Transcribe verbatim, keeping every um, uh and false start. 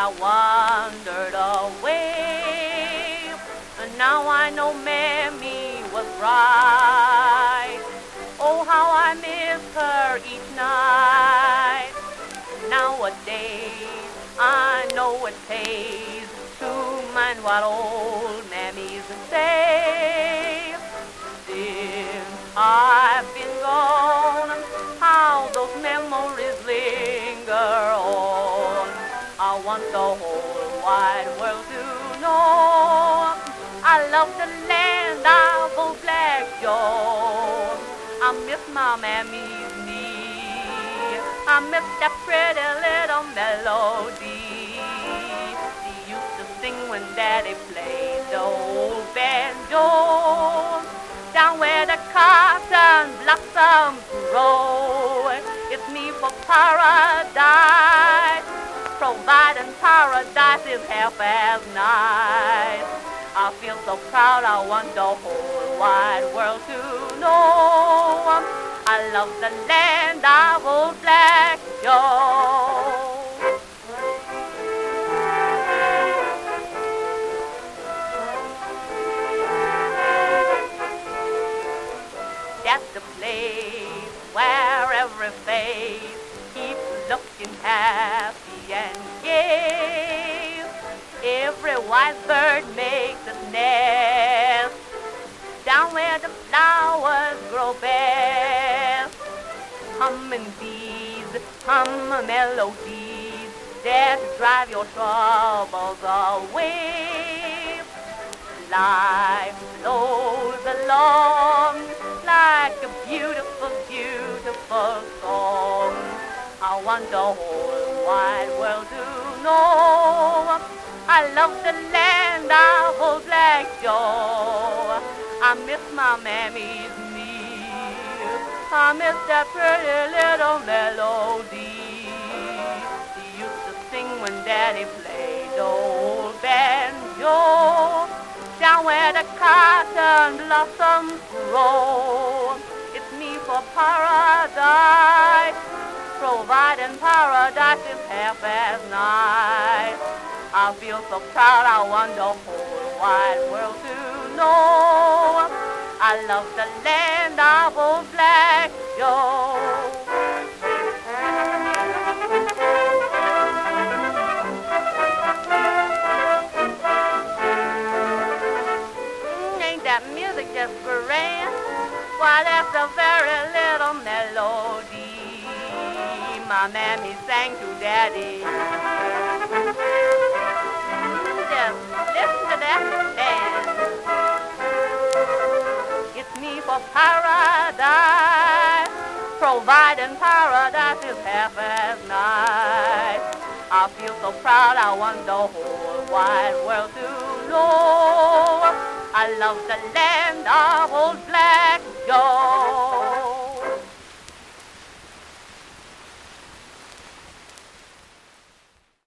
I wandered away. And now I know Mammy was right. Oh, how I miss her each night. Nowadays, I know it pays to mind what old Mammies say. Since I've been gone, how those memories linger on. I want the whole wide world to know I love the land of old Black Joe. I miss my Mammy's knee. I miss that pretty little melody she used to sing when Daddy played the old banjo. Down where the cotton blossoms grow, it's me for paradise, providing paradise is half as nice. I feel so proud, I want the whole wide world to know I love the land of old Black Joe. That's the place where every face keeps looking happy and gay. Every white bird makes its nest down where the flowers grow best. Humming bees, hum melodies that drive your troubles away. Life flows along like a beautiful, beautiful song. I want the whole wide world to know I love the land of old Black Joe. I miss my Mammy's knee. I miss that pretty little melody she used to sing when Daddy played the old banjo. Down where the cotton blossoms grow, it's me for paradise, providing paradise is half as nice. I feel so proud, I want the whole wide world to know I love the land of old Black Joe. That music just grand. Why, that's a very little melody my Mammy sang to Daddy. Just listen to that dance. It's me for paradise, providing paradise is half as nice. I feel so proud, I want the whole wide world to know I love the land of old Black Joe.